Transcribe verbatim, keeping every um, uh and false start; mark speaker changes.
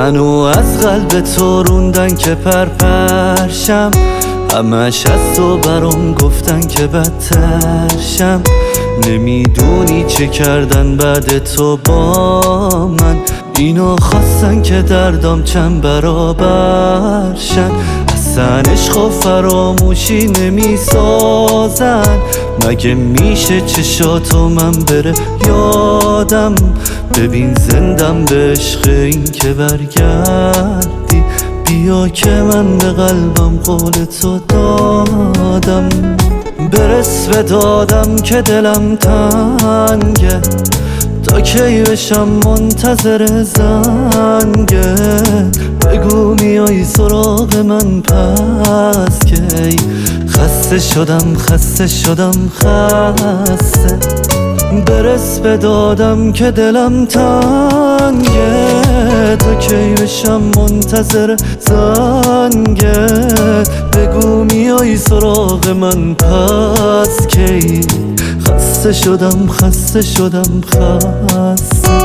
Speaker 1: منو از قلب تو روندن که پرپرشم، همش از تو برام گفتن که بدترشم. نمیدونی چه کردن بعد تو با من، اینا خواستن که دردام چند برابر شن. اصلا عشق و فراموشی نمیسازن، مگه میشه چشاتو من بره یادم؟ ببین زندم به عشق این که برگردی، بیا که من به قلبم قول تو دادم. برس به دادم که دلم تنگه، تا کی بشم منتظر زنگه؟ بگو میای سراغ من پس کی؟ خسته شدم خسته شدم خسته. برس به دادم که دلم تنگه، تا کی بشم منتظر زنگه؟ بگو میای سراغ من پس کی؟ خسته شدم خسته شدم خسته.